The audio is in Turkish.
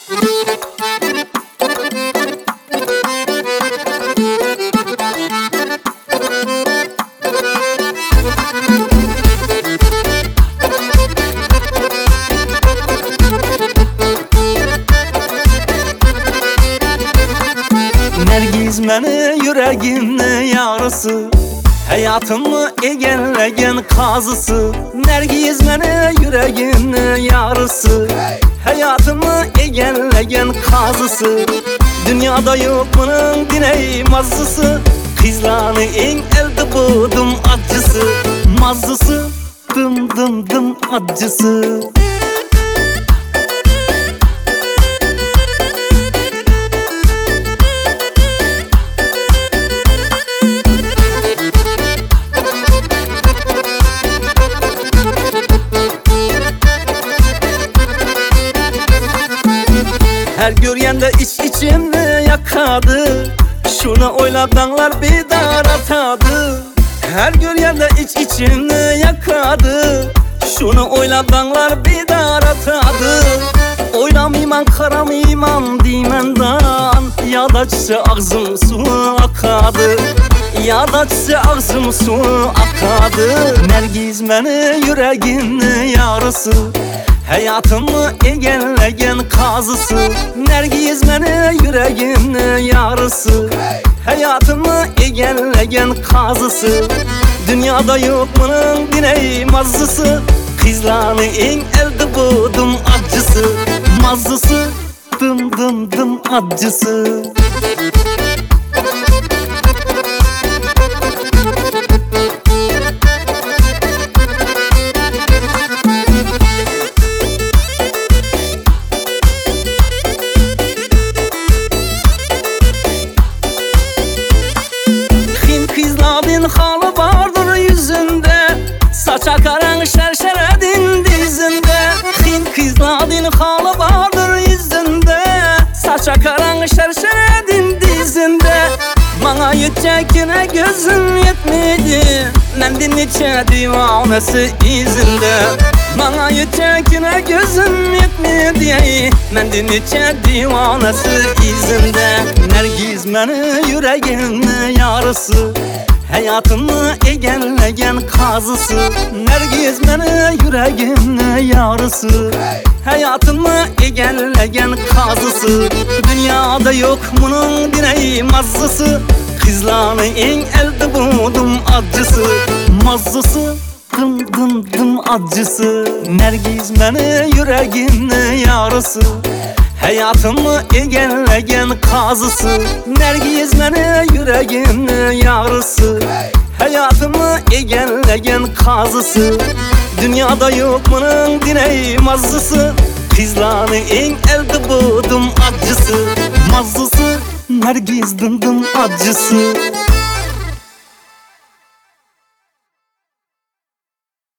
Nergiz meni yüreğimni yarısı, hayatımı egenlegen kazısı. Nergiz meni yüreğimni yarısı, hayatımı egenlegen kazısı. Dünyada yok bunun diney mazısı, kızlarını en elde buldum acısı. Mazısı dım dım dım acısı. Her görgende içimni yakadı, şunu oyladanlar bir daratadı. Her görgende içimni yakadı, şunu oyladanlar bir daratadı. Oylamayman karamayman diymenden, ya da çse ağzım su akadı. Ya da çse ağzım su akadı. Nergiz meni yüreğimni yarısı, hayatımı egenlegen kazısı. Nergiz meni yüreğimni yarısı, hayatımı egenlegen kazısı. Dünyada yok bunun diney mazısı, kızlarını en elde buldum acısı. Mazısı dım dım dım acısı. Kızladın halı vardır yüzünde, saça karan şerşeredin dizinde. Kızladın halı vardır yüzünde, saça karan şerşeredin dizinde. Bana yetecekine gözüm yetmedi, mendin içe divanesi izinde. Bana yetecekine gözüm yetmedi, mendin içe divanesi izinde. Nergiz meni yüreğimni yarısı, hayatımı egenlegen kazısı. Nergiz meni yüreğimni yarısı, hayatımı egenlegen kazısı. Dünyada yok bunun diney mazısı, kızlarını en elde buldum acısı. Mazısı dım dım dım acısı. Nergiz meni yüreğimni yarısı, hayatımı egenlegen kazısı. Nergiz meni yüreğimni yarısı, hayatımı egenlegen kazısı. Dünyada yok bunun diney mazısı, kızlarını en elde buldum acısı. Mazısı Nergiz dım dım acısı.